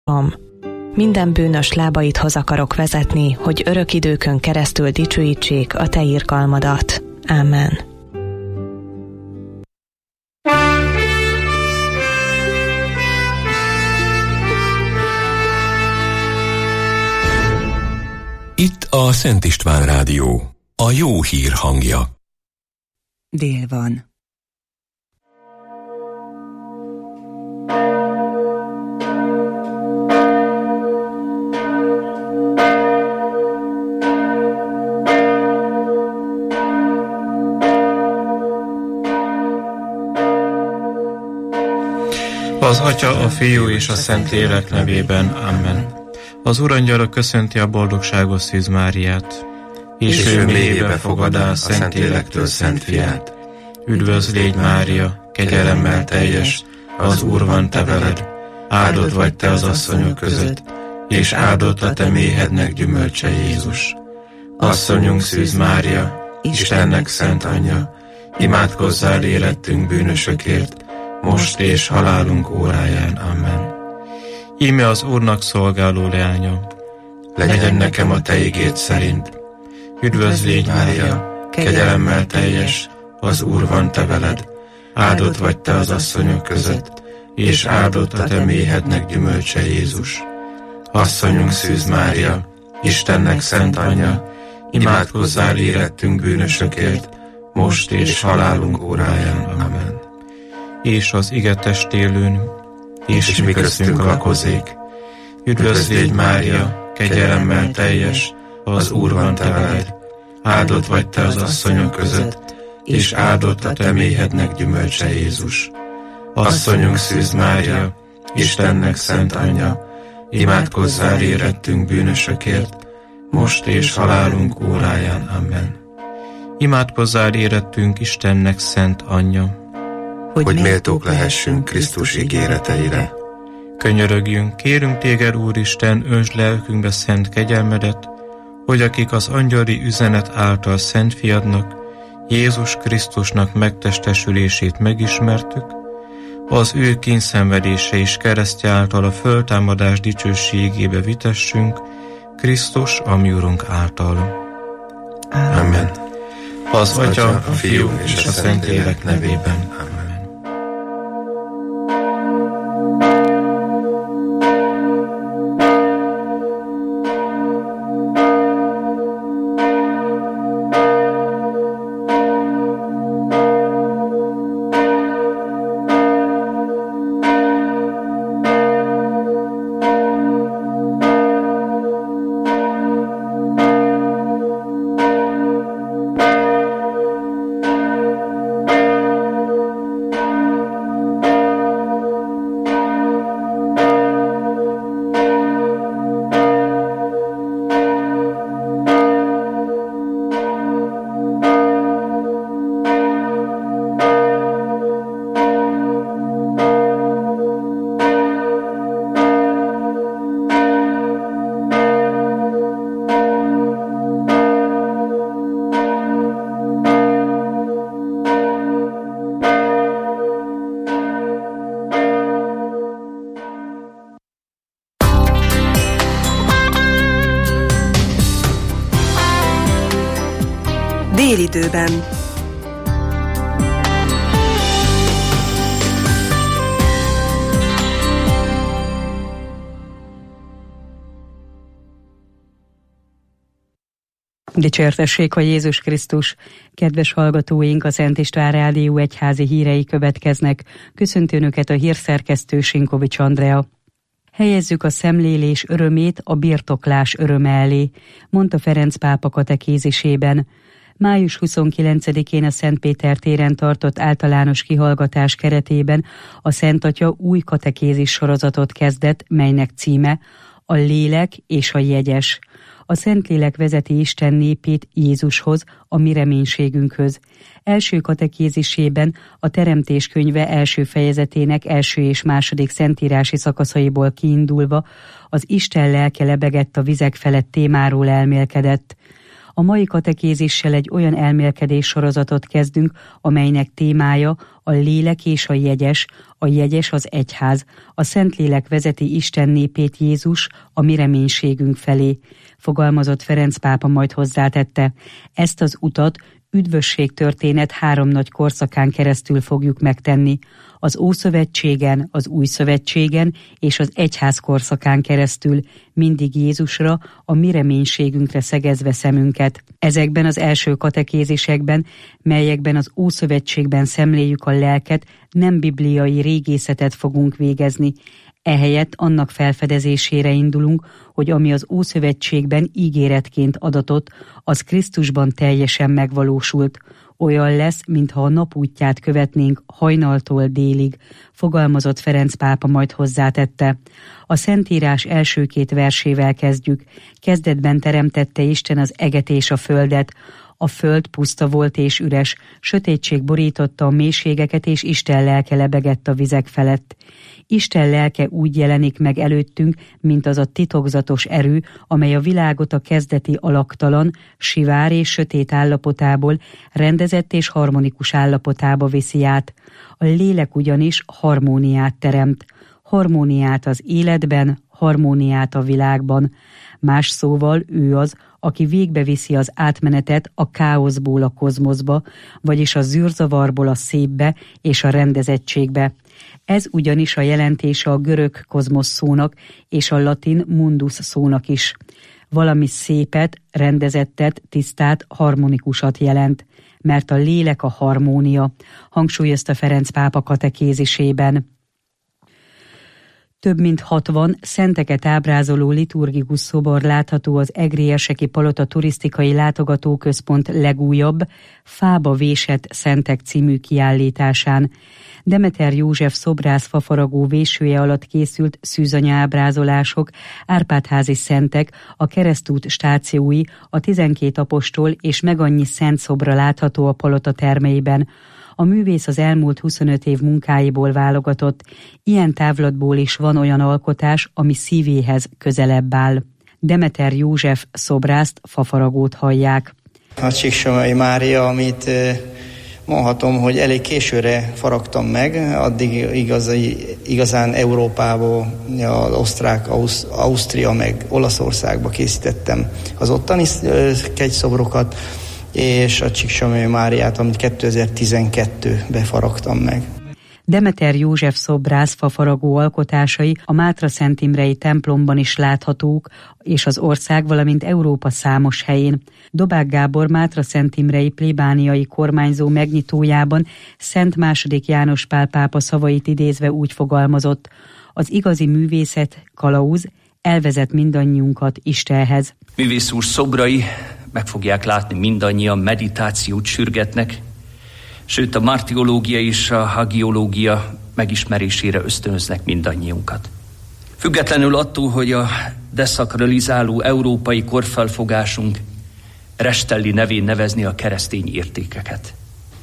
Minden bűnös lábaidhoz akarok vezetni, hogy örök időkön keresztül dicsőítsék a te irgalmadat. Amen. Itt a Szent István Rádió, a jó hír hangja. Dél van. Az Atya, a Fiú és a Szentlélek nevében. Amen. Az Urangyala köszönti a boldogságos Szűz Máriát, és ő mélyébe fogadá a Szentlélektől Szent Fiát. Üdvözl légy, Mária, kegyelemmel teljes, az Úr van te veled, áldott vagy te az asszonyok között, és áldott a te méhednek gyümölcse Jézus. Asszonyunk Szűz Mária, Istennek szent anyja, imádkozzál érettünk bűnösökért, most és halálunk óráján. Amen. Íme az Úrnak szolgáló leánya, legyen nekem a te igéd szerint. Üdvözl légy, Mária, kegyelemmel teljes, az Úr van te veled, áldott vagy te az asszonyok között, és áldott a te méhednek gyümölcse Jézus. Asszonyunk Szűz Mária, Istennek szent anyja, imádkozzál érettünk bűnösökért, most és halálunk óráján. Amen. És az ige testélőn, és mi köztünk lakozék. Üdvözl légy, Mária, kegyelemmel teljes, az Úr van te veled, áldott vagy te az asszonyok között, és áldott a te méhednek gyümölcse Jézus. Asszonyunk Szűz Mária, Istennek szent anyja, imádkozzál érettünk bűnösökért, most és halálunk óráján. Amen. Imádkozzál érettünk Istennek szent anyja, hogy méltók lehessünk Krisztus ígéreteire. Könyörögjünk, kérünk téged, Úristen, öntsd lelkünkbe szent kegyelmedet, hogy akik az angyali üzenet által Szent Fiadnak, Jézus Krisztusnak megtestesülését megismertük, az ő kínszenvedése és keresztje által a föltámadás dicsőségébe vitessünk, Krisztus, a mi Urunk által. Amen. Az Atya, a Fiú és a Szentlélek nevében. Amen. Délidőben. Dicsértessék a Jézus Krisztus! Kedves hallgatóink, a Szent István Rádió egyházi hírei következnek. Köszönti Önöket a hírszerkesztő Sinkovics Andrea. Helyezzük a szemlélés örömét a birtoklás öröme elé, mondta Ferenc pápa katekézisében. Május 29-én a Szent Péter téren tartott általános kihallgatás keretében a Szent Atya új katekézis sorozatot kezdett, melynek címe a Lélek és a Jegyes. A Szentlélek vezeti Isten népét Jézushoz, a mi reménységünkhöz. Első katekézisében a Teremtés könyve első fejezetének első és második szentírási szakaszaiból kiindulva az Isten lelke lebegett a vizek felett témáról elmélkedett. A mai katekézissel egy olyan elmélkedés sorozatot kezdünk, amelynek témája a lélek és a jegyes az egyház. A Szentlélek vezeti Isten népét Jézus a mi reménységünk felé, fogalmazott Ferenc pápa, majd hozzátette. Ezt az utat üdvösségtörténet 3 nagy korszakán keresztül fogjuk megtenni. Az Ószövetségen, az Új Szövetségen és az egyház korszakán keresztül, mindig Jézusra, a mi reménységünkre szegezve szemünket. Ezekben az első katekézisekben, melyekben az Ószövetségben szemléljük a lelket, nem bibliai régészetet fogunk végezni. Ehelyett annak felfedezésére indulunk, hogy ami az Ószövetségben ígéretként adatott, az Krisztusban teljesen megvalósult. Olyan lesz, mintha a napútját követnénk hajnaltól délig, fogalmazott Ferenc pápa, majd hozzátette. A Szentírás első 2 versével kezdjük. Kezdetben teremtette Isten az eget és a földet. A föld puszta volt és üres, sötétség borította a mélységeket, és Isten lelke lebegett a vizek felett. Isten lelke úgy jelenik meg előttünk, mint az a titokzatos erő, amely a világot a kezdeti alaktalan, sivár és sötét állapotából rendezett és harmonikus állapotába viszi át. A lélek ugyanis harmóniát teremt. Harmóniát az életben, harmóniát a világban. Más szóval ő az, aki végbeviszi az átmenetet a káoszból a kozmoszba, vagyis a zűrzavarból a szépbe és a rendezettségbe. Ez ugyanis a jelentése a görög kozmosz szónak és a latin mundus szónak is. Valami szépet, rendezettet, tisztát, harmonikusat jelent, mert a lélek a harmónia, hangsúlyozta Ferenc pápa katekézisében. Több mint 60 szenteket ábrázoló liturgikus szobor látható az Egrélyerseki Palota turisztikai látogatóközpont legújabb, fába vésett szentek című kiállításán. Demeter József szobrász fafaragó vésője alatt készült szűzanya ábrázolások, Árpád-házi szentek, a keresztút stációi, a 12 apostol és megannyi szent szobra látható a palota termeiben. A művész az elmúlt 25 év munkáiból válogatott. Ilyen távlatból is van olyan alkotás, ami szívéhez közelebb áll. Demeter József szobrást, fafaragót hallják. A Csíksomai Mária, amit mondhatom, hogy elég későre faragtam meg, addig igazán Európából, az osztrák, Ausztria meg Olaszországba készítettem az ottani kegyszobrokat, és a Csíksomai Máriát, amit 2012-ben faragtam meg. Demeter József szobrász fafaragó alkotásai a Mátra-Szentimrei templomban is láthatók, és az ország, valamint Európa számos helyén. Dobák Gábor Mátra-Szentimrei plébániai kormányzó megnyitójában Szent II. János Pál pápa szavait idézve úgy fogalmazott: az igazi művészet, kalauz, elvezet mindannyiunkat Istenhez. Művész úr szobrai, meg fogják látni, mindannyian meditációt sürgetnek, sőt a martiológia és a hagiológia megismerésére ösztönöznek mindannyiunkat. Függetlenül attól, hogy a deszakralizáló európai korfelfogásunk Restelli nevén nevezni a keresztény értékeket.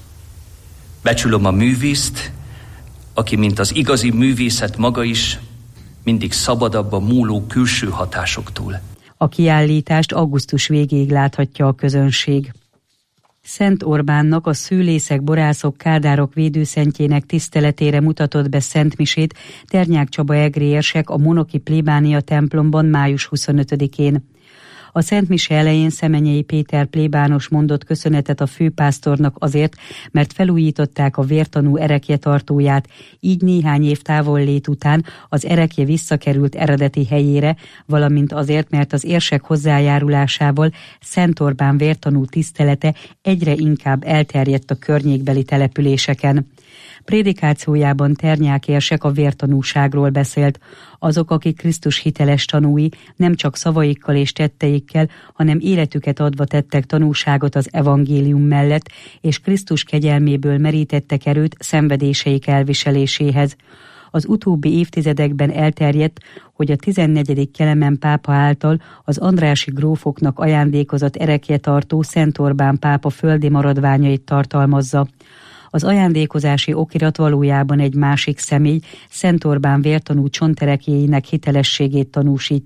Becsülöm a művészt, aki, mint az igazi művészet maga is, mindig szabadabb a múló külső hatásoktól. A kiállítást augusztus végéig láthatja a közönség. Szent Orbánnak, a szőlészek, borászok, kádárok védőszentjének tiszteletére mutatott be szentmisét Ternyák Csaba egrérsek a Monoki plébánia templomban május 25-én. A szentmise elején Szemenyei Péter plébános mondott köszönetet a főpásztornak azért, mert felújították a vértanú erekjetartóját, így néhány év távollét után az erekje visszakerült eredeti helyére, valamint azért, mert az érsek hozzájárulásával Szent Orbán vértanú tisztelete egyre inkább elterjedt a környékbeli településeken. Prédikációjában Ternyák érsek a vértanúságról beszélt. Azok, akik Krisztus hiteles tanúi, nem csak szavaikkal és tetteikkel, hanem életüket adva tettek tanúságot az evangélium mellett, és Krisztus kegyelméből merítettek erőt szenvedéseik elviseléséhez. Az utóbbi évtizedekben elterjedt, hogy a 14. Kelemen pápa által az andrássy grófoknak ajándékozott erekjetartó Szent Orbán pápa földi maradványait tartalmazza. Az ajándékozási okirat valójában egy másik személy, Szent Orbán vértanú csonterekjéinek hitelességét tanúsítja.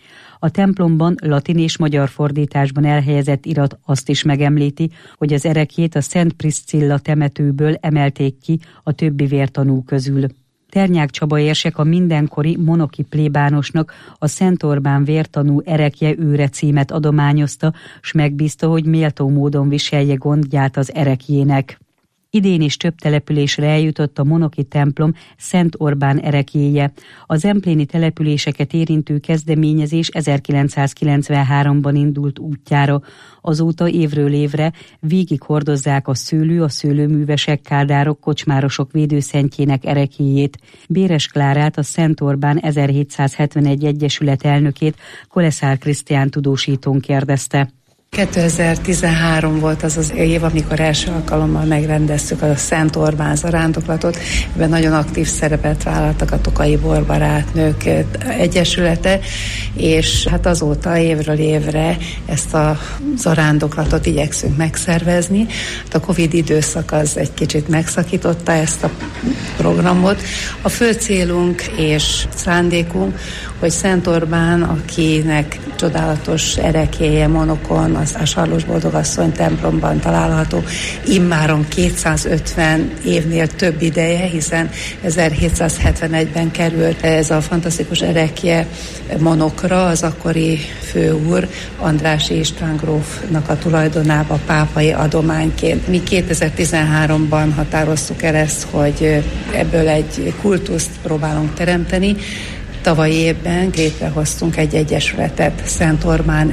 A templomban latin és magyar fordításban elhelyezett irat azt is megemlíti, hogy az ereklyét a Szent Priscilla temetőből emelték ki a többi vértanú közül. Ternyák Csaba érsek a mindenkori monoki plébánosnak a Szent Orbán vértanú erekje őre címet adományozta, s megbízta, hogy méltó módon viselje gondját az erekjének. Idén is több településre eljutott a monoki templom Szent Orbán ereklyéje. A zempléni településeket érintő kezdeményezés 1993-ban indult útjára. Azóta évről évre végig hordozzák a szőlőművesek, kádárok, kocsmárosok védőszentjének ereklyéjét. Béres Klárát, a Szent Orbán 1771 egyesület elnökét Koleszár Krisztián tudósítón kérdezte. 2013 volt az az év, amikor első alkalommal megrendeztük a Szent Orbán zarándoklatot. Ebben nagyon aktív szerepet vállaltak a Tokai Borbarátnők Egyesülete, és hát azóta évről évre ezt a zarándoklatot igyekszünk megszervezni. Hát a Covid időszak az egy kicsit megszakította ezt a programot. A fő célunk és szándékunk, hogy Szent Orbán, akinek csodálatos ereklyéje Monokon, a Sarlós Boldogasszony templomban található, immáron 250 évnél több ideje, hiszen 1771-ben került ez a fantasztikus erekje Monokra, az akkori főúr Andrássy István grófnak a tulajdonába pápai adományként. Mi 2013-ban határoztuk el ezt, hogy ebből egy kultuszt próbálunk teremteni. Tavalyi évben létrehoztunk egy egyesületet, Szent Orbán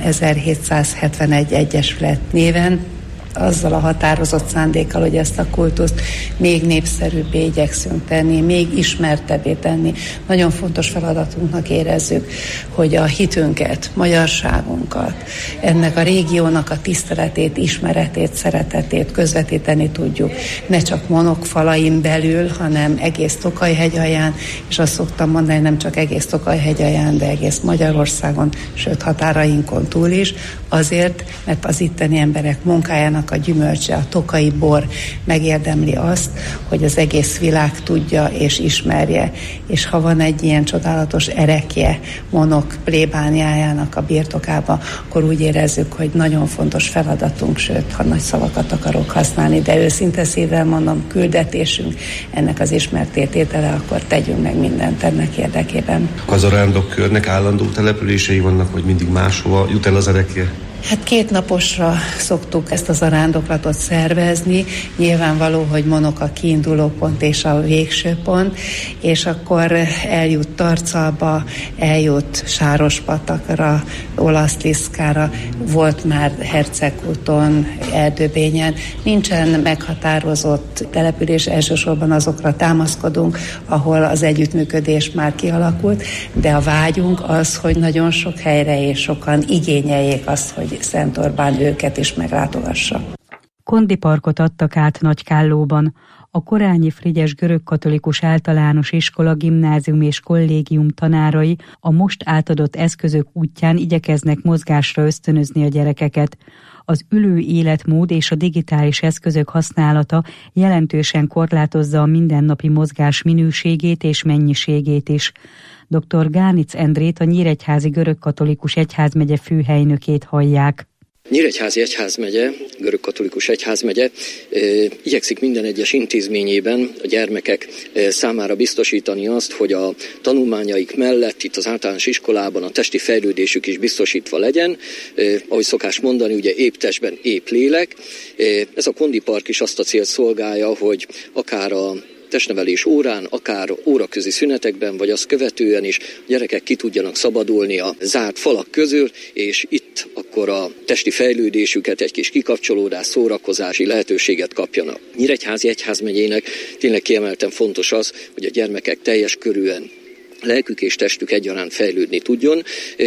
1771 Egyesület néven, azzal a határozott szándékkal, hogy ezt a kultuszt még népszerűbbé igyekszünk tenni, még ismertebbé tenni. Nagyon fontos feladatunknak érezzük, hogy a hitünket, magyarságunkat, ennek a régiónak a tiszteletét, ismeretét, szeretetét közvetíteni tudjuk. Ne csak Monok falain belül, hanem egész Tokaj-hegyalján, és azt szoktam mondani, nem csak egész Tokaj-hegyalján, de egész Magyarországon, sőt határainkon túl is, azért, mert az itteni emberek munkájának a gyümölcse, a tokai bor megérdemli azt, hogy az egész világ tudja és ismerje. És ha van egy ilyen csodálatos erekje Monok plébániájának a birtokába, akkor úgy érezzük, hogy nagyon fontos feladatunk, sőt, ha nagy szavakat akarok használni, de őszinte szívvel mondom, küldetésünk ennek az ismerttétele, akkor tegyünk meg mindent ennek érdekében. Az zarándokkörnek állandó települései vannak, vagy mindig máshova jut el az erekje? Hát 2 naposra szoktuk ezt a zarándoklatot szervezni. Nyilvánvaló, hogy Monok a kiinduló pont és a végső pont, és akkor eljut Tarcalba, eljut Sárospatakra, Olaszliszkára, volt már Hercegúton, Erdőbényen. Nincsen meghatározott település, elsősorban azokra támaszkodunk, ahol az együttműködés már kialakult, de a vágyunk az, hogy nagyon sok helyre és sokan igényeljék azt, hogy Szent Orbán őket is meglátogassa. Kondiparkot adtak át Nagykállóban. A Korányi Frigyes görögkatolikus általános iskola, gimnázium és kollégium tanárai a most átadott eszközök útján igyekeznek mozgásra ösztönözni a gyerekeket. Az ülő életmód és a digitális eszközök használata jelentősen korlátozza a mindennapi mozgás minőségét és mennyiségét is. Dr. Gánic Endrét, a Nyíregyházi Görögkatolikus Egyházmegye főhelynökét hallják. Nyíregyházi Egyházmegye, Görögkatolikus Egyházmegye igyekszik minden egyes intézményében a gyermekek számára biztosítani azt, hogy a tanulmányaik mellett itt az általános iskolában a testi fejlődésük is biztosítva legyen. Ahogy szokás mondani, ugye épp testben épp lélek. Ez a kondipark is azt a célt szolgálja, hogy akár a testnevelés órán, akár óraközi szünetekben, vagy azt követően is a gyerekek ki tudjanak szabadulni a zárt falak közül, és itt akkor a testi fejlődésüket, egy kis kikapcsolódás, szórakozási lehetőséget kapjanak. Nyíregyházi Egyházmegyének tényleg kiemelten fontos az, hogy a gyermekek teljes körűen lelkük és testük egyaránt fejlődni tudjon.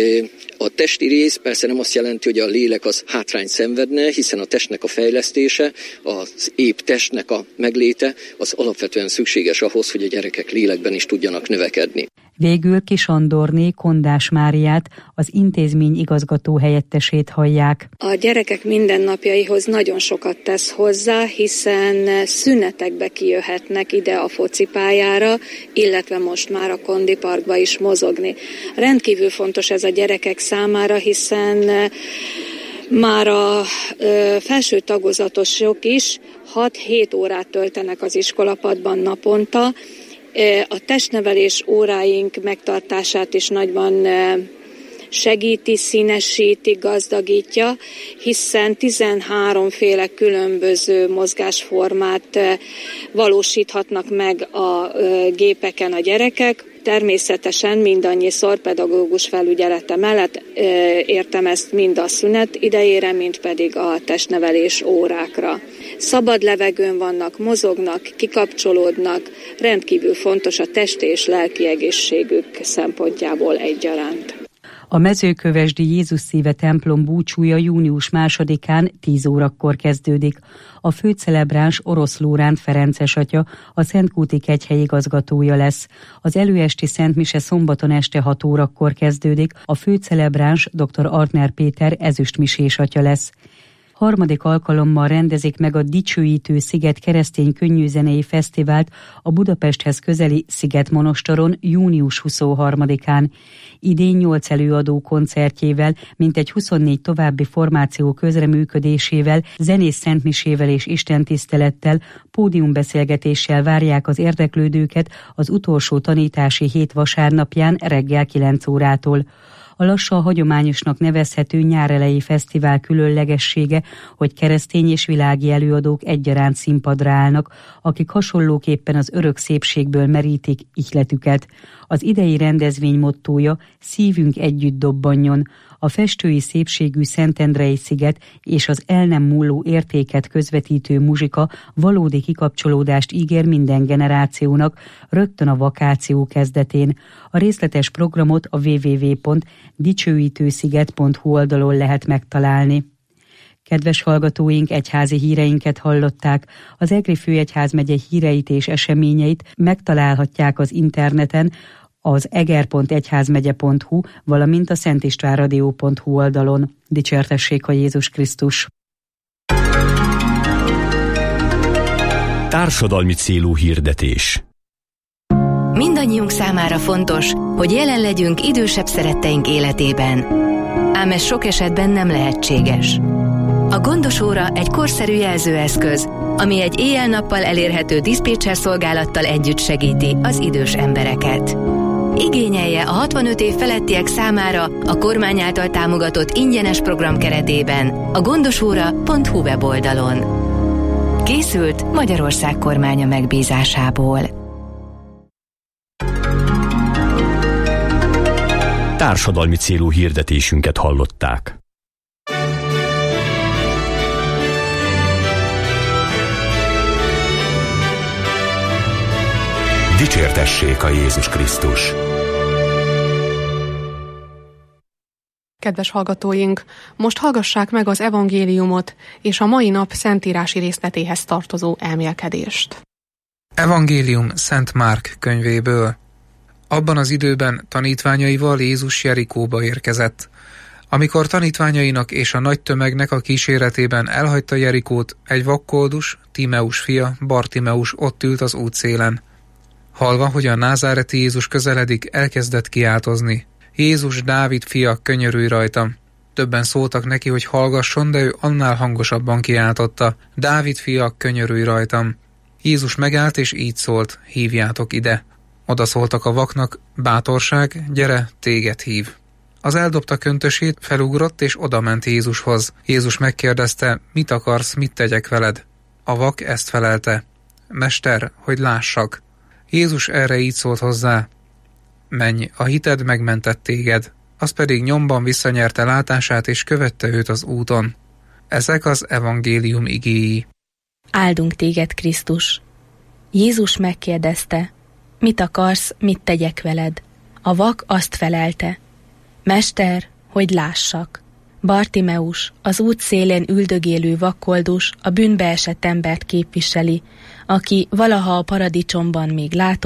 A testi rész persze nem azt jelenti, hogy a lélek az hátrányt szenvedne, hiszen a testnek a fejlesztése, az épp testnek a megléte, az alapvetően szükséges ahhoz, hogy a gyerekek lélekben is tudjanak növekedni. Végül Kis Andorné Kondás Máriát, az intézmény igazgató helyettesét hallják. A gyerekek mindennapjaihoz nagyon sokat tesz hozzá, hiszen szünetekbe kijöhetnek ide a focipályára, illetve most már a kondiparkba is mozogni. Rendkívül fontos ez a gyerekek számára, hiszen már a felső tagozatosok is 6-7 órát töltenek az iskolapadban naponta. A testnevelés óráink megtartását is nagyban segíti, színesíti, gazdagítja, hiszen 13 féle különböző mozgásformát valósíthatnak meg a gépeken a gyerekek. Természetesen mindannyiszor pedagógus felügyelete mellett értem ezt mind a szünet idejére, mind pedig a testnevelés órákra. Szabad levegőn vannak, mozognak, kikapcsolódnak, rendkívül fontos a testi és lelki egészségük szempontjából egyaránt. A Mezőkövesdi Jézus Szíve templom búcsúja június 2-án 10 órakor kezdődik. A főcelebráns Orosz Lóránt Ferences atya, a Szentkúti kegyhely igazgatója lesz. Az előesti szentmise szombaton este 6 órakor kezdődik, a főcelebráns dr. Artner Péter ezüstmisés atya lesz. Harmadik alkalommal rendezik meg a Dicsőítő Sziget keresztény könnyűzenei fesztivált a Budapesthez közeli Szigetmonostoron június 23-án. Idén 8 előadó koncertjével, mintegy 24 további formáció közreműködésével, zenész szentmisével és istentisztelettel, pódiumbeszélgetéssel várják az érdeklődőket az utolsó tanítási hét vasárnapján reggel 9 órától. A lassan hagyományosnak nevezhető nyáreleji fesztivál különlegessége, hogy keresztény és világi előadók egyaránt színpadra állnak, akik hasonlóképpen az örök szépségből merítik ihletüket. Az idei rendezvény mottója Szívünk együtt dobbanjon. A festői szépségű Szentendrei sziget és az el nem múló értéket közvetítő muzsika valódi kikapcsolódást ígér minden generációnak, rögtön a vakáció kezdetén. A részletes programot a www.dicsőítősziget.hu oldalon lehet megtalálni. Kedves hallgatóink, egyházi híreinket hallották. Az Egri főegyházmegye híreit és eseményeit megtalálhatják az interneten, az eger.egyházmegye.hu, valamint a szentistvánradio.hu oldalon. Dicsértessék a Jézus Krisztus! Társadalmi célú hirdetés. Mindannyiunk számára fontos, hogy jelen legyünk idősebb szeretteink életében. Ám ez sok esetben nem lehetséges. A Gondos óra egy korszerű jelzőeszköz, ami egy éjjel-nappal elérhető diszpécser szolgálattal együtt segíti az idős embereket. Igényelje a 65 év felettiek számára a kormány által támogatott ingyenes program keretében a gondosóra.hu weboldalon. Készült Magyarország kormánya megbízásából. Társadalmi célú hirdetésünket hallották. Dicsértessék a Jézus Krisztus! Kedves hallgatóink, most hallgassák meg az evangéliumot és a mai nap szentírási részletéhez tartozó elmélkedést. Evangélium Szent Márk könyvéből. Abban az időben tanítványaival Jézus Jerikóba érkezett. Amikor tanítványainak és a nagy tömegnek a kíséretében elhagyta Jerikót, egy vakkoldus, Timeus fia, Bartimeus ott ült az útszélen. Hallva, hogy a názáreti Jézus közeledik, elkezdett kiáltozni. Jézus, Dávid fia, könyörülj rajtam! Többen szóltak neki, hogy hallgasson, de ő annál hangosabban kiáltotta. Dávid fia, könyörülj rajtam! Jézus megállt és így szólt, hívjátok ide. Oda szóltak a vaknak, bátorság, gyere, téged hív. Az eldobta köntösét, felugrott és odament Jézushoz. Jézus megkérdezte, mit akarsz, mit tegyek veled? A vak ezt felelte, Mester, hogy lássak. Jézus erre így szólt hozzá, menj, a hited megmentett téged. Az pedig nyomban visszanyerte látását és követte őt az úton. Ezek az evangélium igéi. Áldunk téged, Krisztus! Jézus megkérdezte, mit akarsz, mit tegyek veled? A vak azt felelte, Mester, hogy lássak. Bartimeus, az út szélén üldögélő vakkoldus, a bűnbe esett embert képviseli, aki valaha a paradicsomban még látott,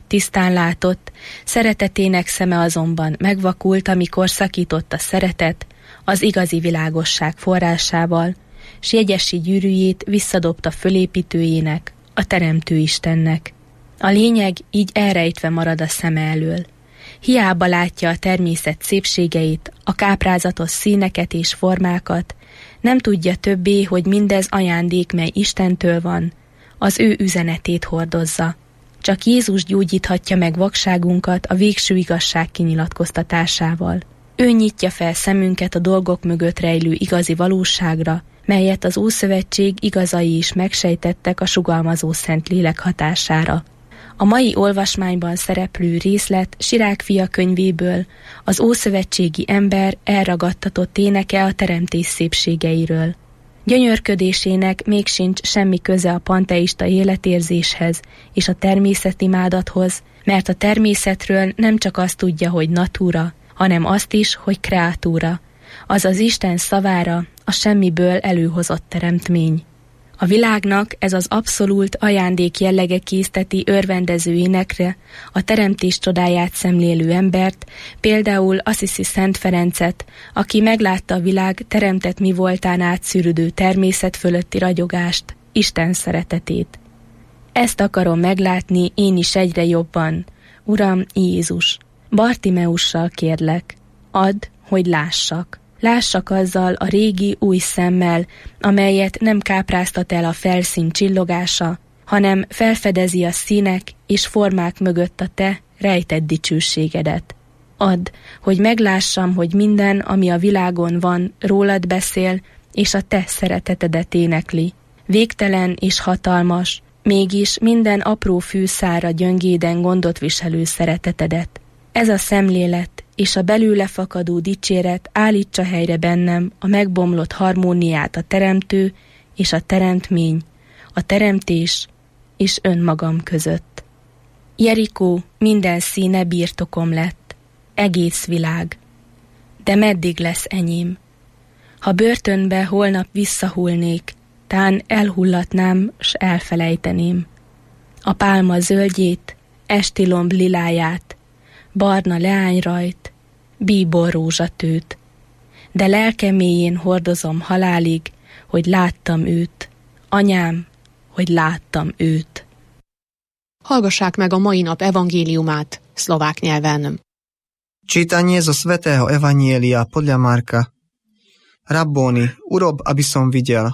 tisztán látott, szeretetének szeme azonban megvakult, amikor szakított a szeretet az igazi világosság forrásával, s jegyesi gyűrűjét visszadobta fölépítőjének, a Teremtő Istennek. A lényeg így elrejtve marad a szeme elől. Hiába látja a természet szépségeit, a káprázatos színeket és formákat, nem tudja többé, hogy mindez ajándék, mely Istentől van, az ő üzenetét hordozza. Csak Jézus gyógyíthatja meg vakságunkat a végső igazság kinyilatkoztatásával. Ő nyitja fel szemünket a dolgok mögött rejlő igazi valóságra, melyet az Ószövetség igazai is megsejtettek a sugallmazó Szentlélek hatására. A mai olvasmányban szereplő részlet Sirák fia könyvéből az ószövetségi ember elragadtatott éneke a teremtés szépségeiről. Gyönyörködésének még sincs semmi köze a panteista életérzéshez és a természetimádathoz, mert a természetről nem csak azt tudja, hogy natúra, hanem azt is, hogy kreatúra, azaz Isten szavára, a semmiből előhozott teremtmény. A világnak ez az abszolút ajándék jellege készteti örvendező énekre a teremtés csodáját szemlélő embert, például Assisi Szent Ferencet, aki meglátta a világ teremtett mi voltán átszűrődő természet fölötti ragyogást, Isten szeretetét. Ezt akarom meglátni én is egyre jobban, Uram Jézus, Bartimeussal kérlek, add, hogy lássak. Lássak azzal a régi új szemmel, amelyet nem kápráztat el a felszín csillogása, hanem felfedezi a színek és formák mögött a te rejtett dicsőségedet. Add, hogy meglássam, hogy minden, ami a világon van, rólad beszél, és a te szeretetedet énekli. Végtelen és hatalmas, mégis minden apró fűszálra gyöngéden gondot viselő szeretetedet. Ez a szemlélet és a belőle fakadó dicséret állítsa helyre bennem a megbomlott harmóniát a teremtő és a teremtmény, a teremtés és önmagam között. Jerikó minden színe birtokom lett, egész világ. De meddig lesz enyém? Ha börtönbe holnap visszahullnék, tán elhullatnám, s elfelejteném. A pálma zöldjét, esti lomb liláját, barna leányrajt, bíbor rózsatőt. De lelkem mélyén hordozom halálig, hogy láttam őt. Anyám, hogy láttam őt. Hallgassák meg a mai nap evangéliumát szlovák nyelven. Čítanie zo svätého evanjelia podľa Marka. Rabboni, urob, aby som videl.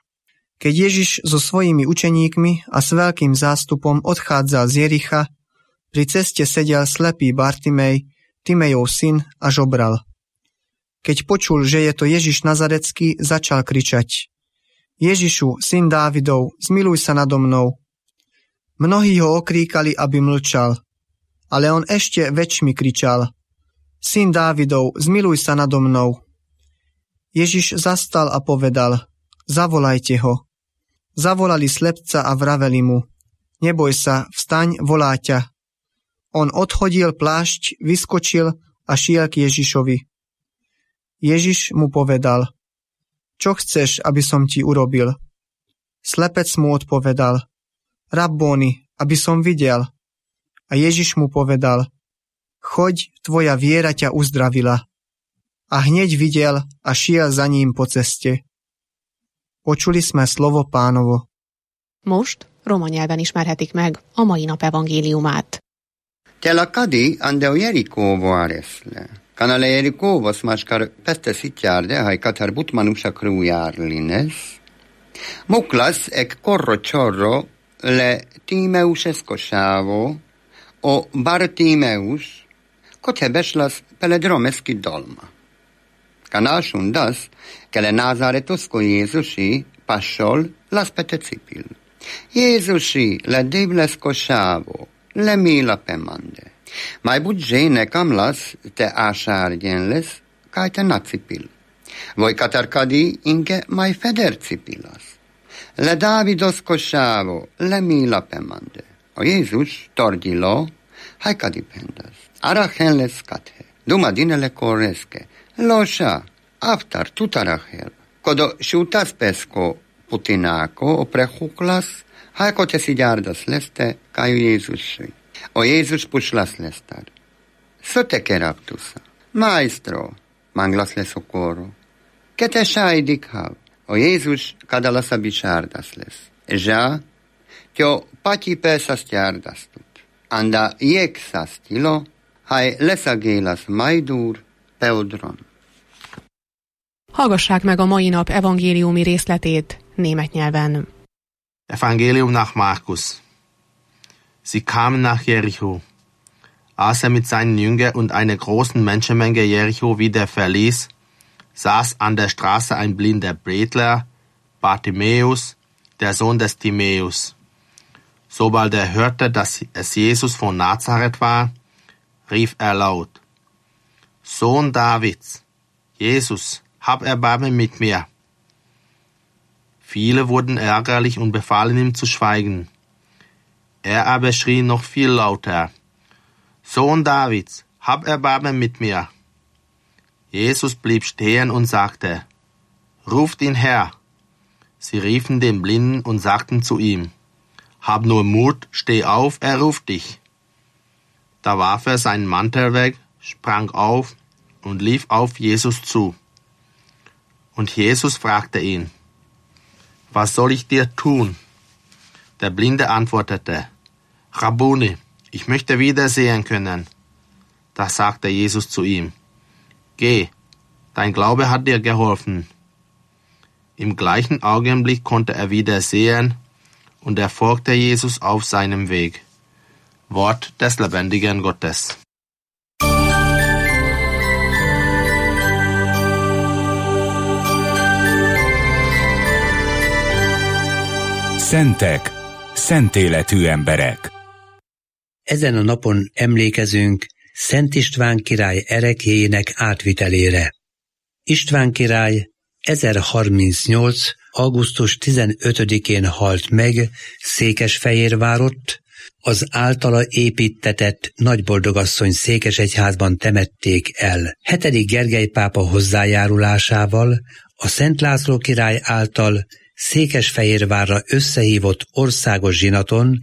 Keď Ježiš so svojimi učeníkmi a s veľkým zástupom odchádzal z Jericha, pri ceste sedel slepý Bartimej, Timejov syn, a žobral. Keď počul, že je to Ježiš Nazarecký, začal kričať: Ježišu, syn Dávidov, zmiluj sa nado mnou. Mnohí ho okríkali, aby mlčal, ale on ešte väčšmi kričal: Syn Dávidov, zmiluj sa nado mnou. Ježiš zastal a povedal: Zavolajte ho. Zavolali slepca a vraveli mu: Neboj sa, vstaň, volá ťa. On odhodil plášť, vyskočil a šiel k Ježišovi. Ježiš mu povedal: Čo chceš, aby som ti urobil? Slepec mu odpovedal: Rabboni, aby som videl. A Ježiš mu povedal: Choď, tvoja viera ťa uzdravila. A hneď videl a šiel za ním po ceste. Počuli sme slovo Pánovo. Most roma nyelven ismerhetik meg a mai nap evangéliumát. Telakadi andeo Jerikóvo áresle. Kanale Jerikóvo smáskar pesteszitjárde, haj katar butmanusak rújárlines. Muklas ek korro csorro le Timeus eskosávó, o Bartimeus, kothebeslas peledromeski dolma. Kanálsun das, kele Názáretoszko Jézusi, passol, las petecipil. Jézusi, le divleszkosávó, le mila pemande. Mai budžene kamlas te ásárgyenles, kaj te nacipil. Voi katarkadi inge mai federcipilas. Le Dávidoszkosávó, le mila pemande. A Jézus tordilo, hajkadi pendas. Arachenles kathe, duma dinele korreske. Loša, aftar tutarachel. Kodo šutas pesko putináko, o prehuklas, hajko te si gyárdas leszte, kaju Jézusai. O Jézus pušlas lestar. Sote keraptusa. Maestro, manglas le socorro. Que te shaidik hav. O Jézus kadala sabichardas les. Ja, tio pati pesas tiardastut. Anda jeksas tilo, hai leszagélas majdur peudron. Hallgassák meg a mai nap evangéliumi részletét német nyelven. Evangelium nach Markus. Sie kamen nach Jericho. Als mit seinen Jüngern und einer großen Menschenmenge Jericho wieder verließ, saß an der Straße ein blinder Bettler, Bartimäus, der Sohn des Timäus. Sobald hörte, dass es Jesus von Nazareth war, rief laut: Sohn Davids, Jesus, hab Erbarmen mit mir. Viele wurden ärgerlich und befahlen ihm zu schweigen. Er aber schrie noch viel lauter: Sohn Davids, hab Erbarmen mit mir. Jesus blieb stehen und sagte: Ruft ihn her. Sie riefen den Blinden und sagten zu ihm: Hab nur Mut, steh auf, er ruft dich. Da warf er seinen Mantel weg, sprang auf und lief auf Jesus zu. Und Jesus fragte ihn: Was soll ich dir tun? Der Blinde antwortete: Rabbuni, ich möchte wieder sehen können. Da sagte Jesus zu ihm: Geh, dein Glaube hat dir geholfen. Im gleichen Augenblick konnte er wieder sehen und er folgte Jesus auf seinem Weg. Wort des lebendigen Gottes. Szentek, szentéletű emberek. Ezen a napon emlékezünk Szent István király ereklyéjének átvitelére. István király 1038. augusztus 15-én halt meg Székesfehérvárott, az általa építtetett Nagyboldogasszony székesegyházban temették el. 7. Gergely pápa hozzájárulásával a Szent László király által Székesfehérvárra összehívott országos zsinaton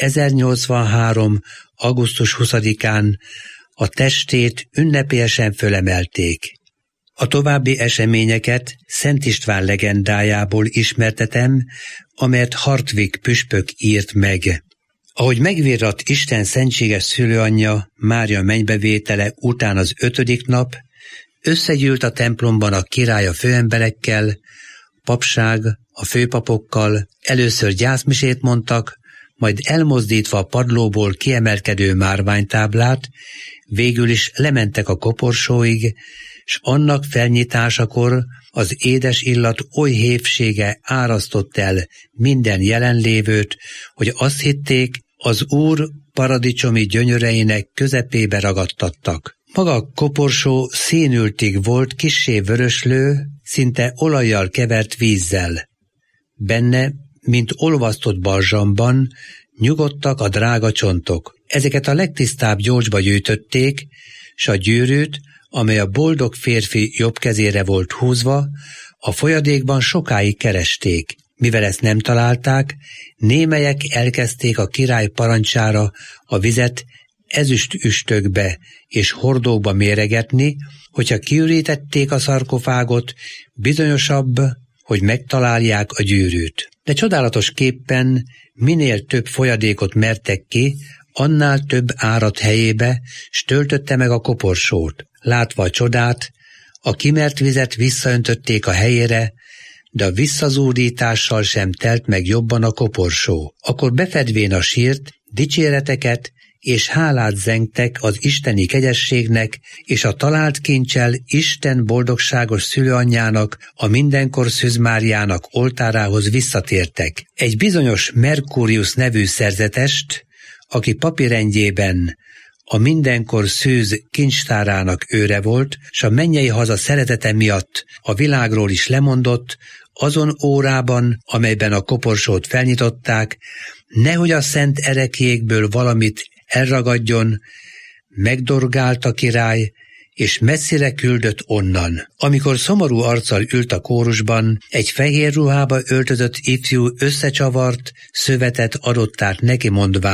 1083. augusztus 20-án a testét ünnepélyesen fölemelték. A további eseményeket Szent István legendájából ismertetem, amelyet Hartwig püspök írt meg. Ahogy megvirratt Isten szentséges szülőanyja Mária mennybevétele után az 5. nap, összegyűlt a templomban a király a főemberekkel, papság a főpapokkal, először gyászmisét mondtak, majd elmozdítva a padlóból kiemelkedő márványtáblát, végül is lementek a koporsóig, s annak felnyitásakor az édes illat oly hévsége árasztott el minden jelenlévőt, hogy azt hitték, az Úr paradicsomi gyönyöreinek közepébe ragadtattak. Maga a koporsó színültig volt, kissé vöröslő, szinte olajjal kevert vízzel. Benne, mint olvasztott balzsamban, nyugodtak a drága csontok. Ezeket a legtisztább gyógyba gyűjtötték, s a gyűrűt, amely a boldog férfi jobb kezére volt húzva, a folyadékban sokáig keresték. Mivel ezt nem találták, némelyek elkezdték a király parancsára a vizet ezüst üstökbe és hordókba méregetni, hogyha kiürítették a szarkofágot, bizonyosabb, hogy megtalálják a gyűrűt. De csodálatos képpen minél több folyadékot mertek ki, annál több árat helyébe, s töltötte meg a koporsót. Látva a csodát, a kimert vizet visszaöntötték a helyére, de a visszazúdítással sem telt meg jobban a koporsó. Akkor befedvén a sírt, dicséreteket és hálát zengtek az isteni kegyességnek, és a talált kincsel Isten boldogságos szülőanyjának, a mindenkor Szűz Máriának oltárához visszatértek. Egy bizonyos Merkurius nevű szerzetest, aki papírendjében a mindenkor Szűz kincstárának őre volt, s a mennyei haza szeretete miatt a világról is lemondott, azon órában, amelyben a koporsót felnyitották, nehogy a szent ereklyékből valamit elragadjon, megdorgált a király, és messzire küldött onnan. Amikor szomorú arccal ült a kórusban, egy fehér ruhába öltözött ifjú összecsavart szövetet adott át neki mondván: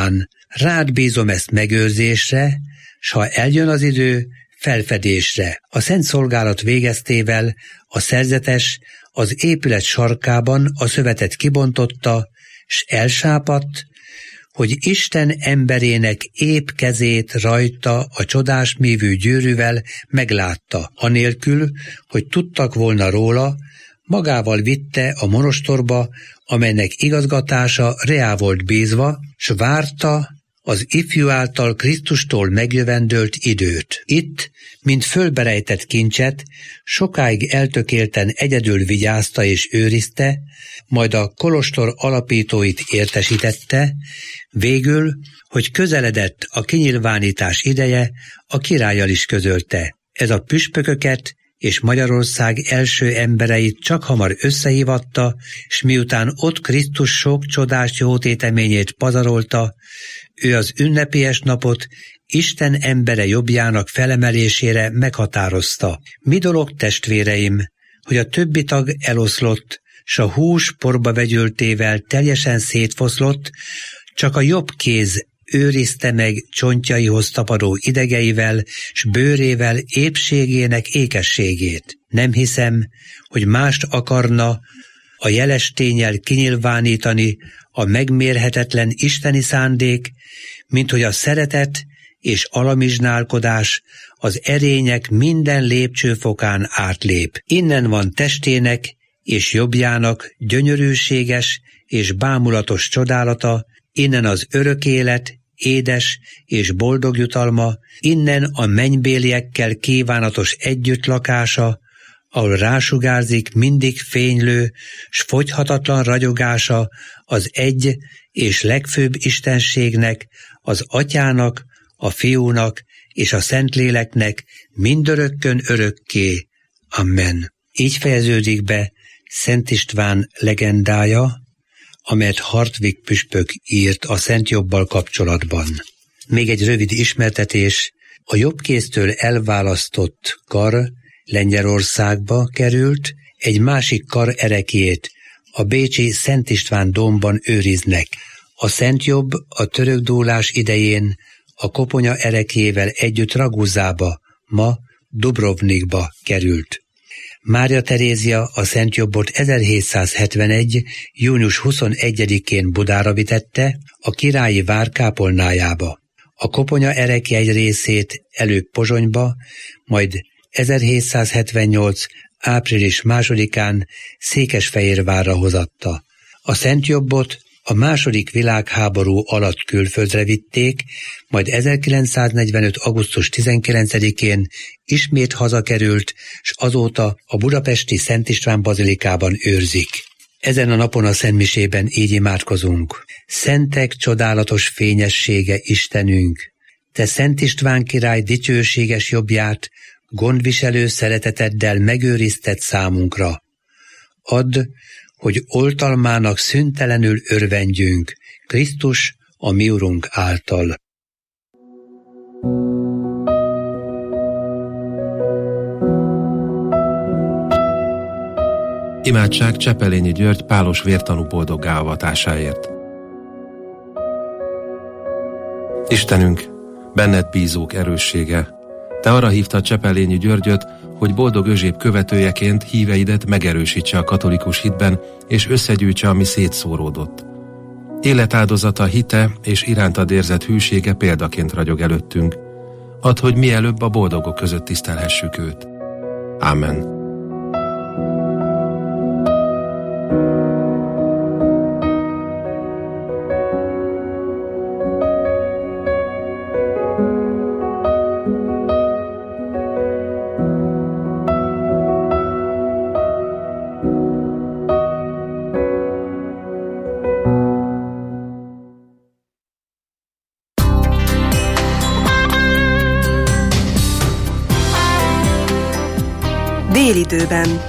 rád bízom ezt megőrzésre, s ha eljön az idő, felfedésre. A szent szolgálat végeztével a szerzetes az épület sarkában a szövetet kibontotta, s elsápadt, hogy Isten emberének épp kezét rajta a csodás mévű gyűrűvel meglátta, anélkül, hogy tudtak volna róla, magával vitte a monostorba, amelynek igazgatása reá volt bízva, s várta az ifjú által Krisztustól megjövendölt időt. Itt, mint fölberejtett kincset, sokáig eltökélten egyedül vigyázta és őrizte, majd a kolostor alapítóit értesítette, végül, hogy közeledett a kinyilvánítás ideje, a királlyal is közölte. Ez a püspököket és Magyarország első embereit csak hamar összehívatta, s miután ott Krisztus sok csodás jótéteményét pazarolta, ő az ünnepélyes napot Isten embere jobbjának felemelésére meghatározta. Mi dolog, testvéreim, hogy a többi tag eloszlott, s a hús porba vegyültével teljesen szétfoszlott, csak a jobb kéz őrizte meg csontjaihoz tapadó idegeivel, s bőrével épségének ékességét. Nem hiszem, hogy mást akarna a jeles ténnyel kinyilvánítani a megmérhetetlen isteni szándék, mint hogy a szeretet és alamizsnálkodás az erények minden lépcsőfokán átlép. Innen van testének és jobbjának gyönyörűséges és bámulatos csodálata, innen az örök élet, édes és boldog jutalma, innen a mennybéliekkel kívánatos együttlakása, ahol rásugárzik mindig fénylő, s fogyhatatlan ragyogása az egy és legfőbb istenségnek, az Atyának, a Fiúnak és a Szentléleknek mindörökkön örökké. Amen. Így fejeződik be Szent István legendája, amelyet Hartwig püspök írt a Szent Jobbal kapcsolatban. Még egy rövid ismertetés, a jobbkéztől elválasztott kar Lengyelországba került, egy másik kar erekét a bécsi Szent István dómban őriznek. A Szent Jobb a török dúlás idején a koponya erekével együtt Raguzába, ma Dubrovnikba került. Mária Terézia a Szent Jobbot 1771. június 21-én Budára vitette, a királyi vár kápolnájába. A koponya erekje egy részét előbb Pozsonyba, majd 1778. április 2-án Székesfehérvárra hozatta. A Szent Jobbot a II. Világháború alatt külföldre vitték, majd 1945. augusztus 19-én ismét hazakerült, s azóta a budapesti Szent István bazilikában őrzik. Ezen a napon a szentmisében így imádkozunk. Szentek csodálatos fényessége Istenünk, te Szent István király dicsőséges jobbját gondviselő szereteteddel megőrizted számunkra. Add, hogy oltalmának szüntelenül örvendjünk, Krisztus, a mi Urunk által. Imádság Csepelényi György pálos vértanú boldoggá avatásáért. Istenünk, benned bízók erőssége, te arra hívtad Csepelényi Györgyöt, hogy boldog özséb követőjeként híveidet megerősítse a katolikus hitben, és összegyűjtse, ami szétszóródott. Életáldozata, hite és irántad érzett hűsége példaként ragyog előttünk. Add, hogy mielőbb a boldogok között tisztelhessük őt. Ámen. Délidőben.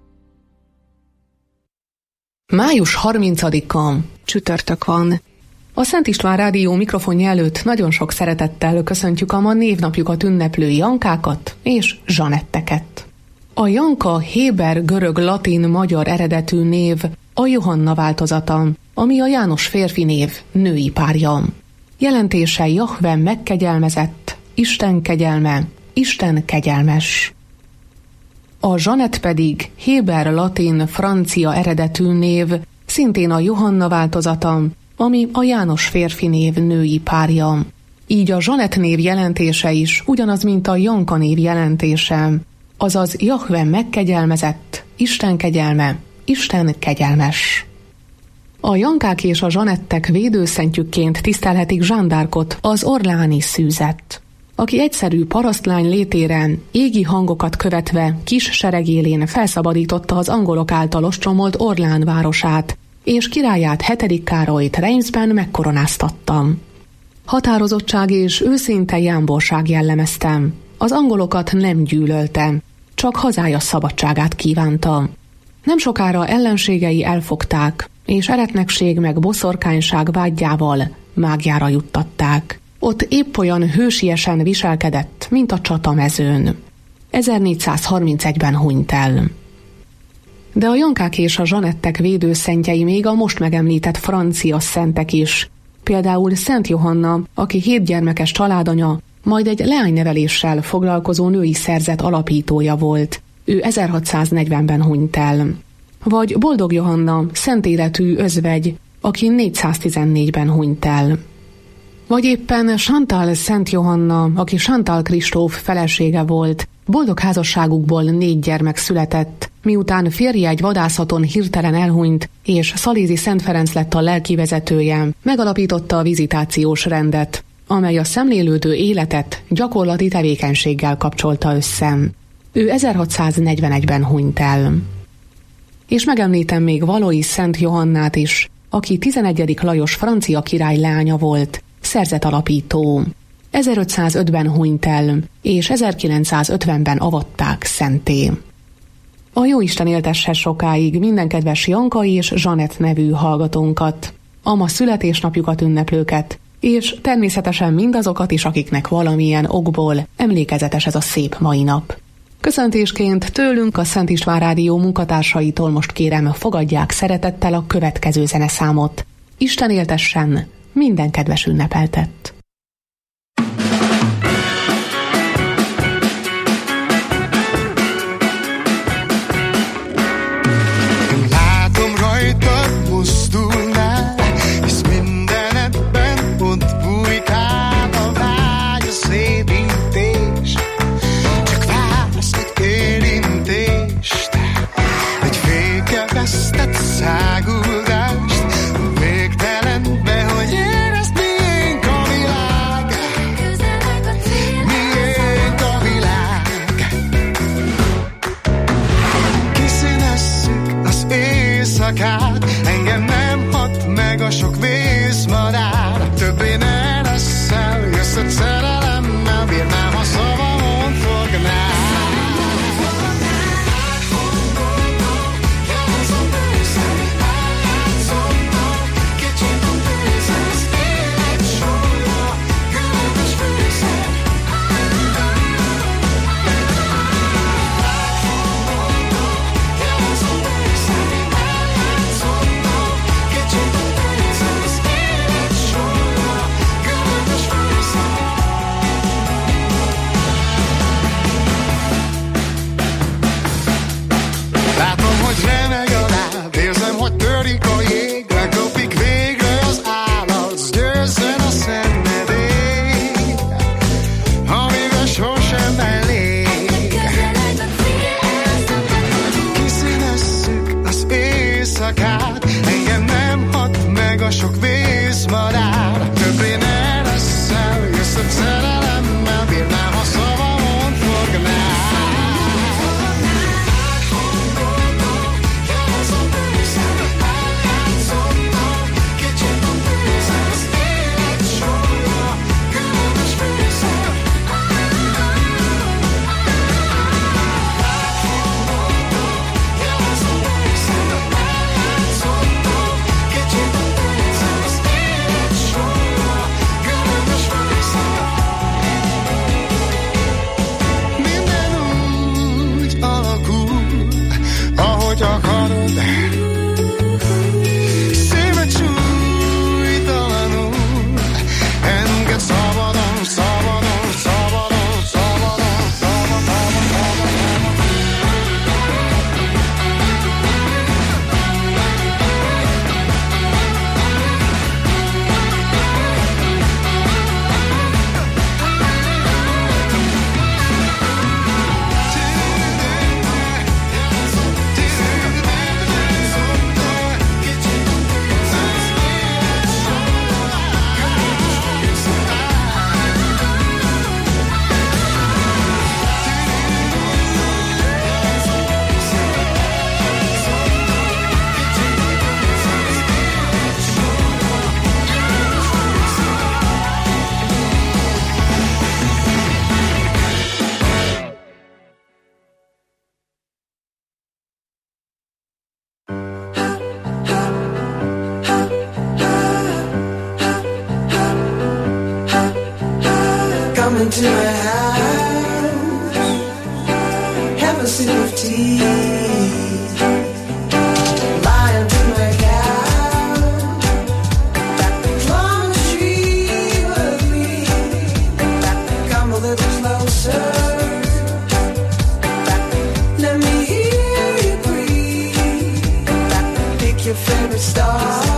Május 30-a. Csütörtök van. A Szent István Rádió mikrofonja előtt nagyon sok szeretettel köszöntjük a ma névnapjukat ünneplő Jankákat és Zsanetteket. A Janka héber, görög, latin, magyar eredetű név a Johanna változata, ami a János férfi név női párja. Jelentése Jahve megkegyelmezett, Isten kegyelme, Isten kegyelmes. A Zsanett pedig héber, latin, francia eredetű név, szintén a Johanna változata, ami a János férfi név női párja. Így a Zsanett név jelentése is ugyanaz, mint a Janka név jelentése, azaz Jahve megkegyelmezett, Isten kegyelme, Isten kegyelmes. A Jankák és a Zsanettek védőszentjükként tisztelhetik Jeanne d'Arcot, az orleáni szűzet, aki egyszerű parasztlány létére égi hangokat követve kis seregélén felszabadította az angolok által ostromolt Orleán városát, és királyát 7. Károlyt Reims-ben megkoronáztatta. Határozottság és őszinte jámborság jellemezte. Az angolokat nem gyűlölte, csak hazája szabadságát kívánta. Nem sokára ellenségei elfogták, és eretnekség meg boszorkányság vágyával mágjára juttatták. Ott épp olyan hősiesen viselkedett, mint a csatamezőn. 1431-ben hunyt el. De a Jankák és a Zsanettek védőszentjei még a most megemlített francia szentek is. Például Szent Johanna, aki 7 gyermekes családanya, majd egy leányneveléssel foglalkozó női szerzet alapítója volt. Ő 1640-ben hunyt el. Vagy Boldog Johanna, szent életű özvegy, aki 414-ben hunyt el. Vagy éppen Chantal Szent Johanna, aki Chantal Kristóf felesége volt. Boldog házasságukból 4 gyermek született, miután férje egy vadászaton hirtelen elhunyt, és Szalézi Szent Ferenc lett a lelkivezetője, megalapította a vizitációs rendet, amely a szemlélődő életet gyakorlati tevékenységgel kapcsolta össze. Ő 1641-ben hunyt el. És megemlítem még Valois Szent Johannát is, aki 11. Lajos francia király leánya volt, szerzetalapító. 1505-ben hunyt el, és 1950-ben avatták szenté. A Jóisten éltesse sokáig minden kedves Janka és Zsanett nevű hallgatónkat, a ma születésnapjukat ünneplőket, és természetesen mindazokat is, akiknek valamilyen okból emlékezetes ez a szép mai nap. Köszöntésként tőlünk, a Szent István Rádió munkatársaitól most kérem, fogadják szeretettel a következő zeneszámot. Isten éltessen minden kedves ünnepeltet! Száguldást, végtelenbe, hogy érezd, miénk a világ. Miénk a világ. Kiszínezzük az éjszakát, engem nem hat meg a sok vészmadár. Többé ne leszel, jössz egy szerelemmel, bírnám, ha szavamon fognál. Engem nem hat meg a sok vészmadár. Többé ne leszel, jössz egy szerelemmel, bírnám, ha szavamon fognál. into my house, have a sip of tea, lie into my couch, climb a tree with me, come a little closer, let me hear you breathe, pick your favorite star.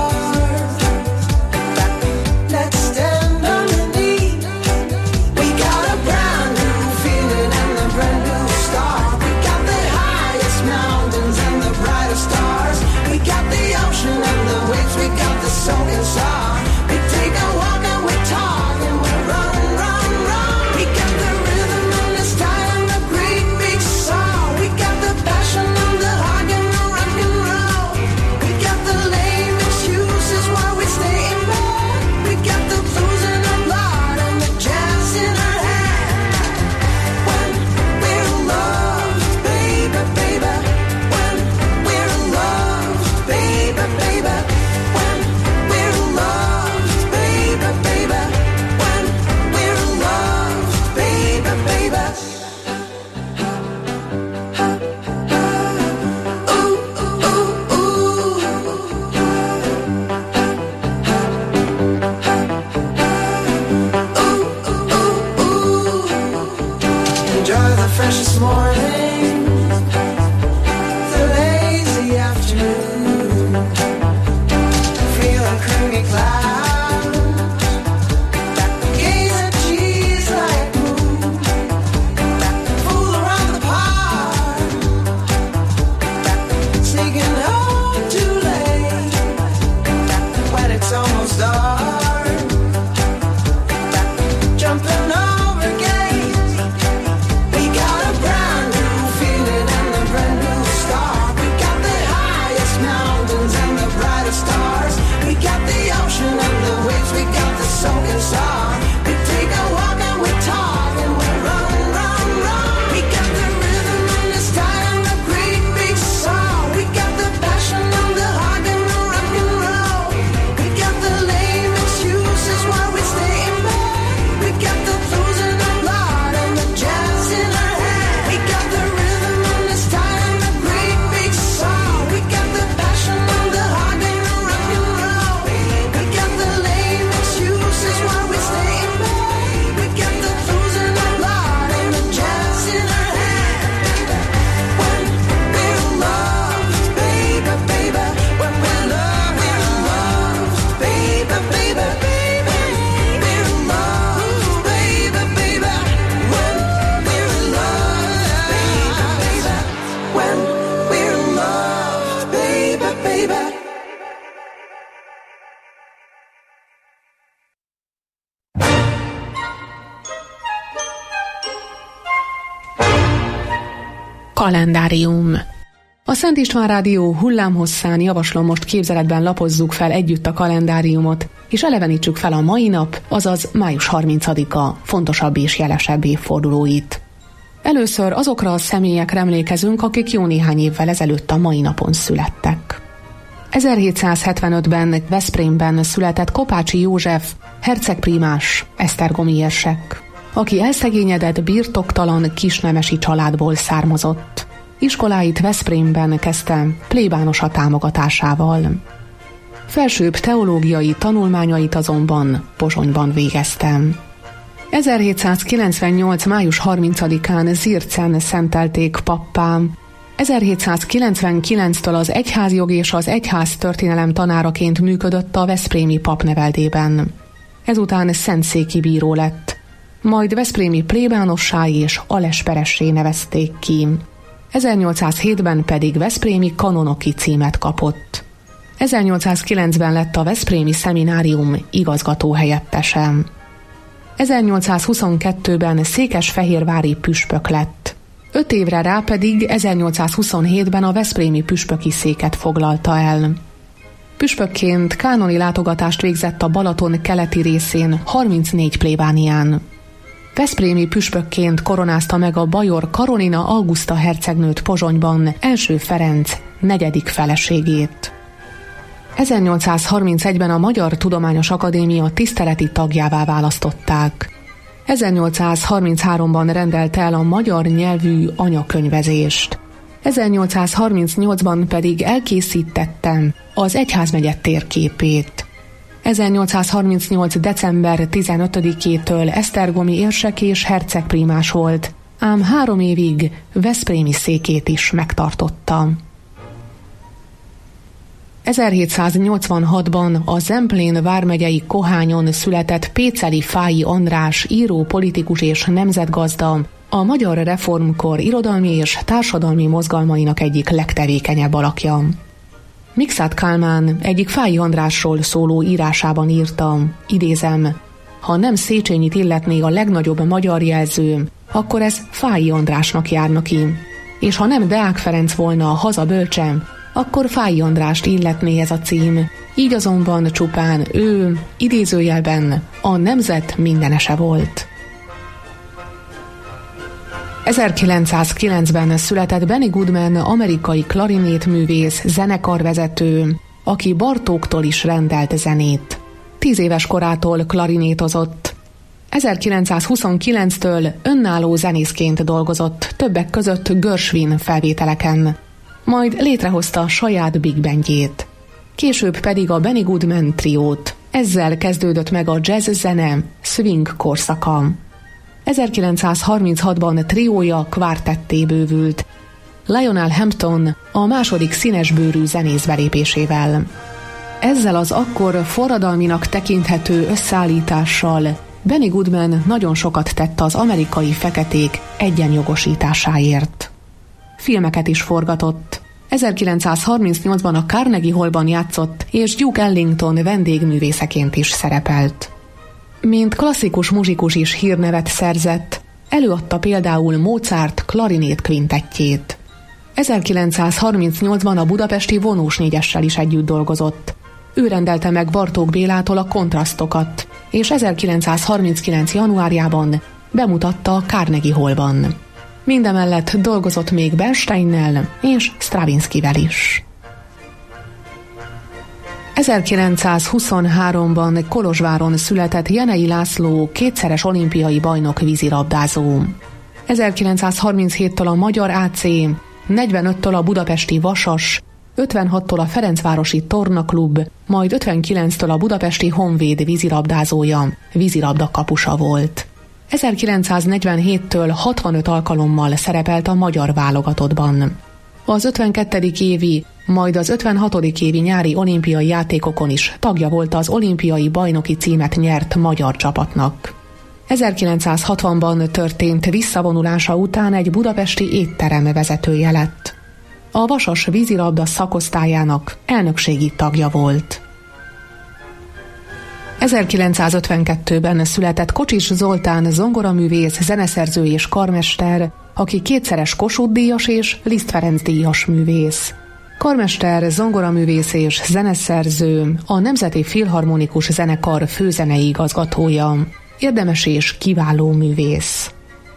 Kalendárium. A Szent István Rádió hullámhosszán javaslom, most képzeletben lapozzuk fel együtt a kalendáriumot, és elevenítsük fel a mai nap, azaz május 30-a fontosabb és jelesebb évfordulóit. Először azokra a személyekre emlékezünk, akik jó néhány évvel ezelőtt a mai napon születtek. 1775-ben Veszprémben született Kopácsi József, hercegprímás, esztergomi érsek, aki elszegényedett, birtoktalan kisnemesi családból származott. Iskoláit Veszprémben kezdte plébánosa támogatásával. Felsőbb teológiai tanulmányait azonban Pozsonyban végezte. 1798. május 30-án Zircen szentelték pappá. 1799-től az egyházjog és az egyház történelem tanáraként működött a veszprémi papneveldében. Ezután szentszéki bíró lett, majd veszprémi plébánossá és alesperessé nevezték ki. 1807-ben pedig veszprémi kanonoki címet kapott. 1809-ben lett a veszprémi szeminárium igazgatóhelyettese. 1822-ben székesfehérvári püspök lett. 5 évre rá pedig 1827-ben a veszprémi püspöki széket foglalta el. Püspökként kánoni látogatást végzett a Balaton keleti részén 34 plébánián. Veszprémi püspökként koronázta meg a bajor Karolina Auguszta hercegnőt Pozsonyban, első Ferenc 4. feleségét. 1831-ben a Magyar Tudományos Akadémia tiszteleti tagjává választották. 1833-ban rendelte el a magyar nyelvű anyakönyvezést. 1838-ban pedig elkészítettem az egyházmegye térképét. 1838. december 15-től esztergomi érsek és hercegprímás volt, ám 3 évig veszprémi székét is megtartotta. 1786-ban a Zemplén vármegyei Kohányon született Péceli Fáy András író, politikus és nemzetgazda, a magyar reformkor irodalmi és társadalmi mozgalmainak egyik legtevékenyebb alakja. Mikszáth Kálmán egyik Fáy Andrásról szóló írásában írta, idézem, ha nem Széchenyit illetné a legnagyobb magyar jelző, akkor ez Fáy Andrásnak járna ki, és ha nem Deák Ferenc volna a haza bölcse, akkor Fáy Andrást illetné ez a cím. Így azonban csupán ő, idézőjelben, a nemzet mindenese volt. 1909-ben született Benny Goodman, amerikai klarinétművész, zenekarvezető, aki Bartóktól is rendelt zenét. 10 éves korától klarinétozott. 1929-től önálló zenészként dolgozott, többek között Gershwin felvételeken. Majd létrehozta a saját big bandjét. Később pedig a Benny Goodman triót. Ezzel kezdődött meg a jazz zene swing korszaka. 1936-ban triója kvártetté bővült, Lionel Hampton a második színesbőrű zenész belépésével. Ezzel az akkor forradalminak tekinthető összeállítással Benny Goodman nagyon sokat tett az amerikai feketék egyenjogosításáért. Filmeket is forgatott. 1938-ban a Carnegie Hallban játszott, és Duke Ellington vendégművészeként is szerepelt. Mint klasszikus muzsikus is hírnevet szerzett, előadta például Mozart klarinét kvintettjét. 1938-ban a budapesti Vonós négyessel is együtt dolgozott. Ő rendelte meg Bartók Bélától a kontrasztokat, és 1939. januárjában bemutatta a Carnegie Hallban. Mindemellett dolgozott még Bernsteinnel és Stravinskyvel is. 1923-ban Kolozsváron született Jenei László, kétszeres olimpiai bajnok vízilabdázó. 1937-től a Magyar AC, 45-től a budapesti Vasas, 56-tól a Ferencvárosi Tornaklub, majd 59-től a budapesti Honvéd vízilabdázója, vízilabda kapusa volt. 1947-től 65 alkalommal szerepelt a magyar válogatottban. Az 52. évi, majd az 56. évi nyári olimpiai játékokon is tagja volt az olimpiai bajnoki címet nyert magyar csapatnak. 1960-ban történt visszavonulása után egy budapesti étterem vezetője lett. A Vasas vízilabda szakosztályának elnökségi tagja volt. 1952-ben született Kocsis Zoltán zongoraművész, zeneszerző és karmester, aki kétszeres Kossuth-díjas és Liszt Ferenc-díjas művész. Karmester, zongoraművész és zeneszerző, a Nemzeti Filharmonikus Zenekar főzenei igazgatója, érdemes és kiváló művész.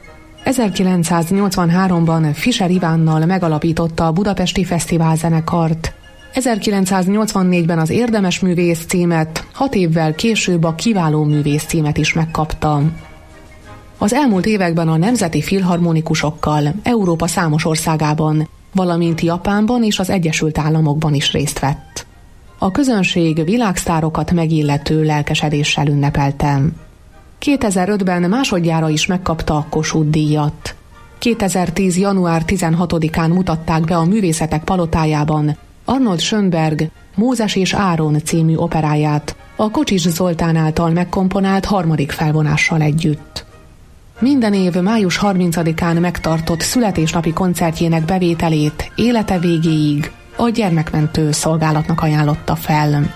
1983-ban Fischer Ivánnal megalapította a Budapesti Fesztiválzenekart. 1984-ben az érdemes művész címet, 6 évvel később a kiváló művész címet is megkapta. Az elmúlt években a nemzeti filharmonikusokkal Európa számos országában, valamint Japánban és az Egyesült Államokban is részt vett. A közönség világsztárokat megillető lelkesedéssel ünnepelte. 2005-ben másodjára is megkapta a Kossuth-díjat. 2010. január 16-án mutatták be a Művészetek Palotájában Arnold Schönberg Mózes és Áron című operáját, a Kocsis Zoltán által megkomponált harmadik felvonással együtt. Minden év május 30-án megtartott születésnapi koncertjének bevételét élete végéig a Gyermekmentő Szolgálatnak ajánlotta fel.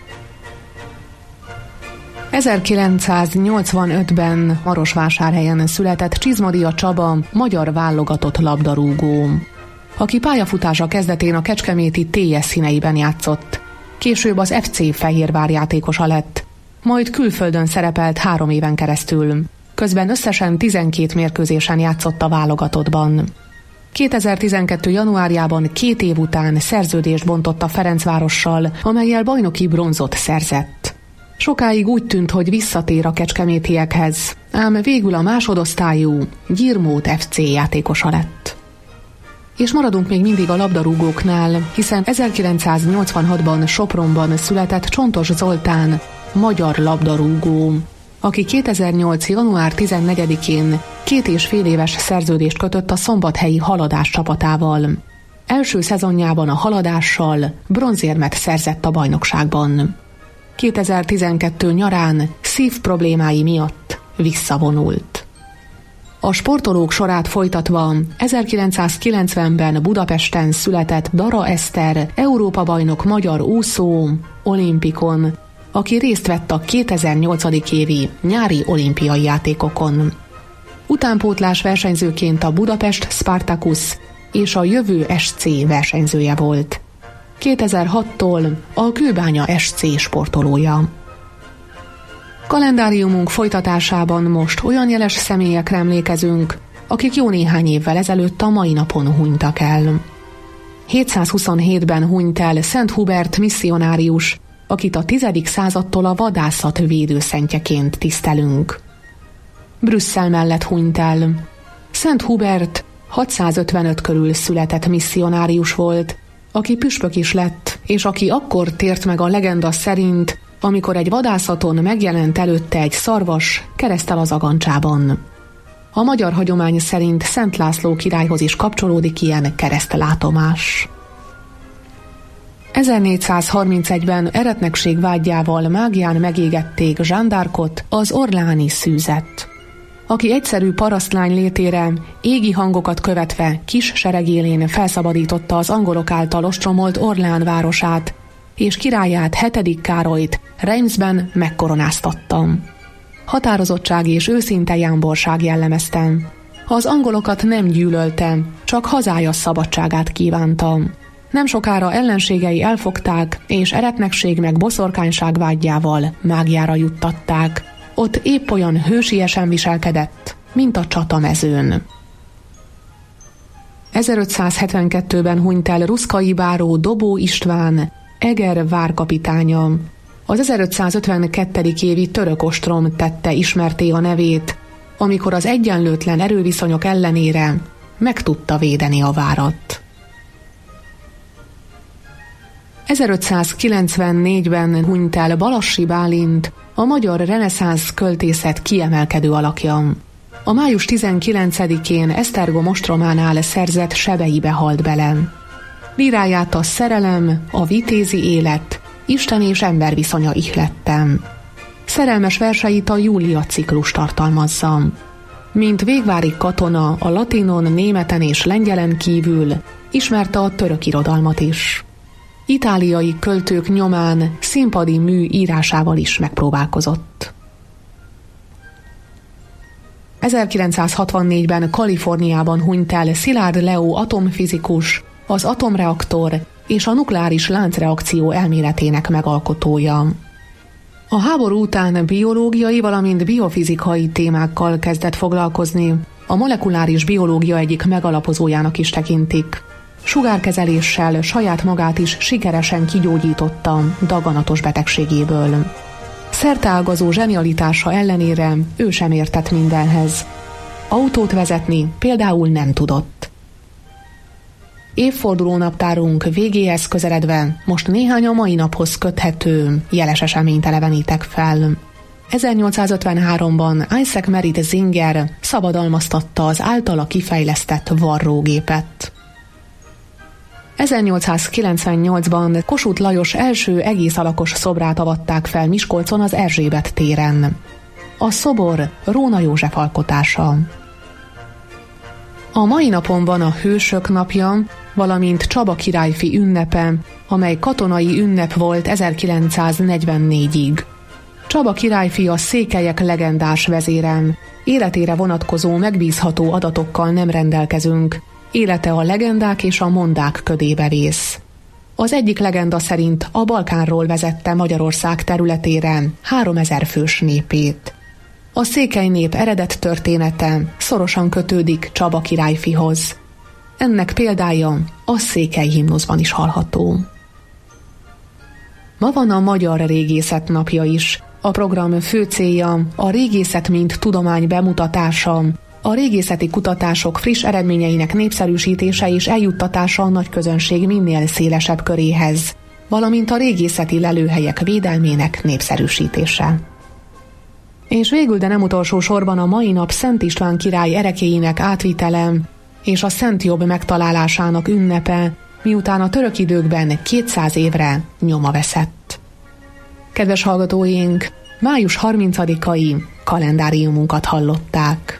1985-ben Marosvásárhelyen született Csizmadia Csaba, magyar válogatott labdarúgó, aki pályafutása kezdetén a kecskeméti TS színeiben játszott. Később az FC Fehérvár játékosa lett, majd külföldön szerepelt 3 éven keresztül. Közben összesen 12 mérkőzésen játszott a válogatottban. 2012. januárjában 2 év után szerződést bontott a Ferencvárossal, amellyel bajnoki bronzot szerzett. Sokáig úgy tűnt, hogy visszatér a kecskemétiekhez, ám végül a másodosztályú Gyirmót FC játékosa lett. És maradunk még mindig a labdarúgóknál, hiszen 1986-ban Sopronban született Csontos Zoltán, magyar labdarúgó, aki 2008. január 14-én 2,5 éves szerződést kötött a szombathelyi Haladás csapatával. Első szezonjában a Haladással bronzérmet szerzett a bajnokságban. 2012 nyarán szívproblémái miatt visszavonult. A sportolók sorát folytatva 1990-ben Budapesten született Dara Eszter, Európa-bajnok magyar úszó, olimpikon, aki részt vett a 2008. évi nyári olimpiai játékokon. Utánpótlás versenyzőként a Budapest Spartacus és a Jövő SC versenyzője volt. 2006-tól a Kőbánya SC sportolója. Kalendáriumunk folytatásában most olyan jeles személyekre emlékezünk, akik jó néhány évvel ezelőtt a mai napon hunytak el. 727-ben hunyt el Szent Hubert misszionárius, akit a 10. századtól a vadászat védőszentjeként tisztelünk. Brüsszel mellett hunyt el. Szent Hubert 655 körül született misszionárius volt, aki püspök is lett, és aki akkor tért meg a legenda szerint, amikor egy vadászaton megjelent előtte egy szarvas kereszttel az agancsában. A magyar hagyomány szerint Szent László királyhoz is kapcsolódik ilyen keresztlátomás. 1431-ben eretnekség vágyával mágián megégették Jeanne d'Arcot, az orléani szűzet, aki egyszerű parasztlány létére égi hangokat követve kis seregélén felszabadította az angolok által ostromolt Orleán városát, és királyát, 7. Károlyt Reimsben megkoronáztatta. Határozottság és őszinte jámborság jellemezte. Az angolokat nem gyűlölte, csak hazája szabadságát kívánta. Nem sokára ellenségei elfogták, és eretnekség meg boszorkányság vágyával mágiára juttatták. Ott épp olyan hősiesen viselkedett, mint a csatamezőn. 1572-ben hunyt el ruszkai báró Dobó István, Eger várkapitánya. Az 1552. évi török ostrom tette ismertté a nevét, amikor az egyenlőtlen erőviszonyok ellenére meg tudta védeni a várat. 1594-ben hunyt el Balassi Bálint, a magyar reneszánsz költészet kiemelkedő alakja. A május 19-én Esztergom ostrománál szerzett sebeibe halt bele. Líráját a szerelem, a vitézi élet, Isten és ember viszonya ihlette. Szerelmes verseit a Júlia ciklus tartalmazza. Mint végvári katona a latinon, németen és lengyelen kívül ismerte a török irodalmat is. Itáliai költők nyomán színpadi mű írásával is megpróbálkozott. 1964-ben Kaliforniában hunyt el Szilárd Leó atomfizikus, az atomreaktor és a nukleáris láncreakció elméletének megalkotója. A háború után biológiai, valamint biofizikai témákkal kezdett foglalkozni, a molekuláris biológia egyik megalapozójának is tekintik. Sugárkezeléssel saját magát is sikeresen kigyógyította daganatos betegségéből. Szerteágazó zsenialitása ellenére ő sem értett mindenhez. Autót vezetni például nem tudott. Évfordulónaptárunk végéhez közeledve most néhány a mai naphoz köthető jeles eseményt elevenítek fel. 1853-ban Isaac Merritt Singer szabadalmaztatta az általa kifejlesztett varrógépet. 1898-ban Kossuth Lajos első egész alakos szobrát avatták fel Miskolcon az Erzsébet téren. A szobor Róna József alkotása. A mai napon van a Hősök napja, valamint Csaba királyfi ünnepe, amely katonai ünnep volt 1944-ig. Csaba királyfi a székelyek legendás vezére. Életére vonatkozó megbízható adatokkal nem rendelkezünk. Élete a legendák és a mondák ködébe vész. Az egyik legenda szerint a Balkánról vezette Magyarország területére 3000 fős népét. A székely nép eredet története szorosan kötődik Csaba királyfihoz. Ennek példája a székely himnuszban is hallható. Ma van a Magyar Régészet napja is, A program fő célja a régészet mint tudomány bemutatása, a régészeti kutatások friss eredményeinek népszerűsítése és eljuttatása a nagy közönség minél szélesebb köréhez, valamint a régészeti lelőhelyek védelmének népszerűsítése. És végül, de nem utolsó sorban a mai nap Szent István király erekéinek átvitele és a Szent Jobb megtalálásának ünnepe, miután a török időkben 200 évre nyoma veszett. Kedves hallgatóink, május 30-ai kalendáriumunkat hallották.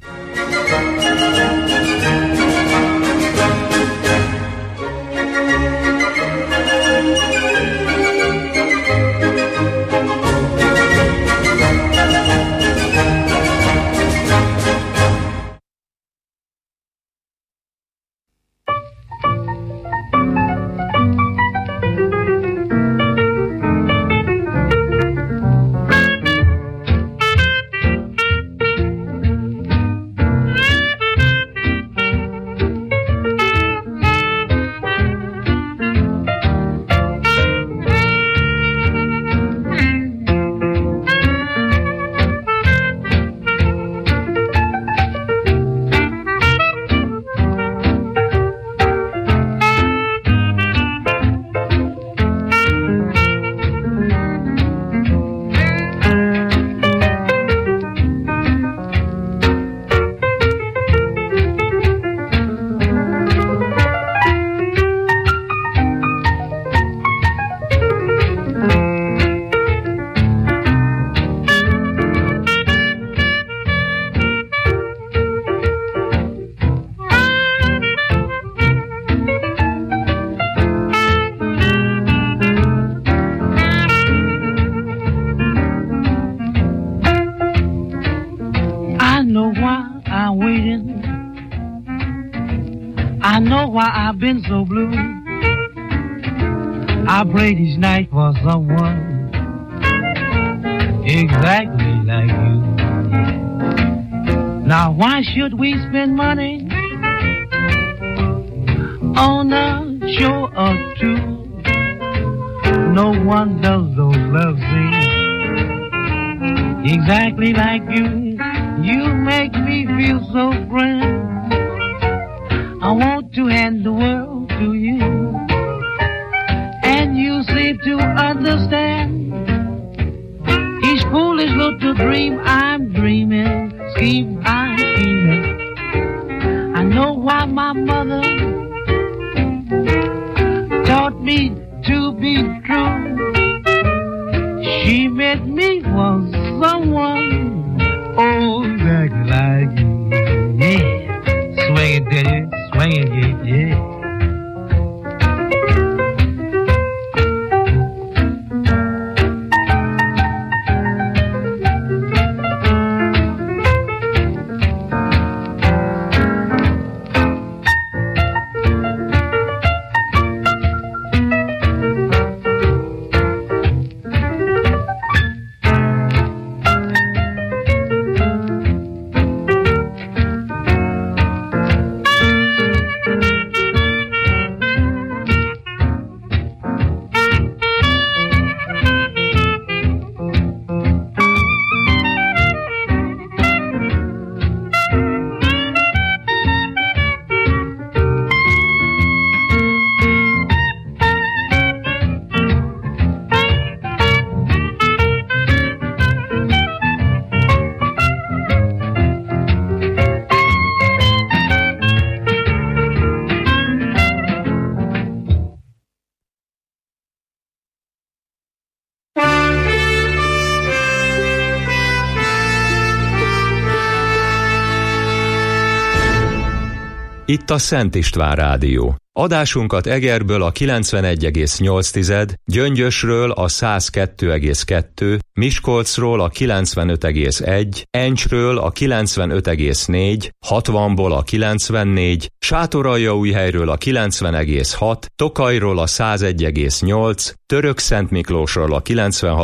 Been so blue. I prayed each night for someone exactly like you. Now why should we spend money on a show or two? No one does those love scenes exactly like you. You make me feel so grand. I want to hand the world to you, and you seem to understand each foolish little dream I'm dreaming, scheme I'm scheming. I know why my mother taught me to be true. She made me for someone, oh, exactly like you. Yeah, swing it, did you? Swing it, yeah. Itt a Szent István Rádió. Adásunkat Egerből a 91,8, Gyöngyösről a 102,2, Miskolcról a 95,1, Encsről a 95,4, 60-ból a 94, Sátoraljaújhelyről a 90,6, Tokajról a 101,8, Törökszentmiklósról a 96,8,